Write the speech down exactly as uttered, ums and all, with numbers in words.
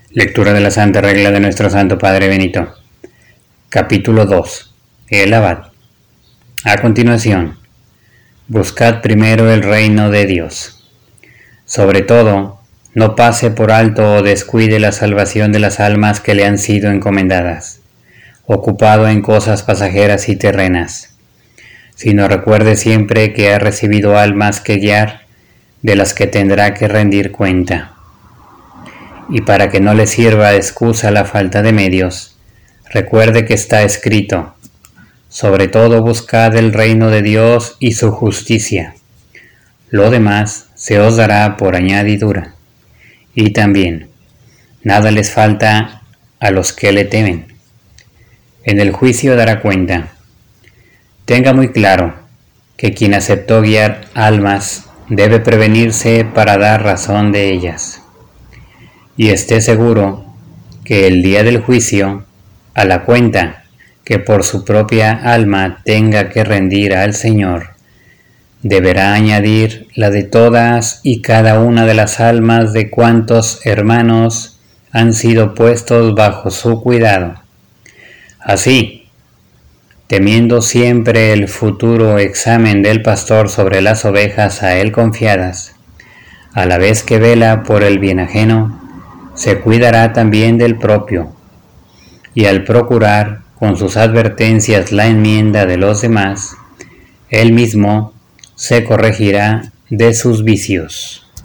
Lectura de la Santa Regla de nuestro Santo Padre Benito. Capítulo dos. El Abad. A continuación, buscad primero el reino de Dios. Sobre todo, no pase por alto o descuide la salvación de las almas que le han sido encomendadas, ocupado en cosas pasajeras y terrenas, sino recuerde siempre que ha recibido almas que guiar, de las que tendrá que rendir cuenta. Y para que no le sirva de excusa la falta de medios, recuerde que está escrito: sobre todo buscad el reino de Dios y su justicia. Lo demás se os dará por añadidura. Y también, nada les falta a los que le temen. En el juicio dará cuenta. Tenga muy claro que quien aceptó guiar almas debe prevenirse para dar razón de ellas. Y esté seguro que el día del juicio, a la cuenta que por su propia alma tenga que rendir al Señor, deberá añadir la de todas y cada una de las almas de cuantos hermanos han sido puestos bajo su cuidado. Así, temiendo siempre el futuro examen del pastor sobre las ovejas a él confiadas, a la vez que vela por el bien ajeno, se cuidará también del propio, y al procurar con sus advertencias la enmienda de los demás, él mismo se corregirá de sus vicios.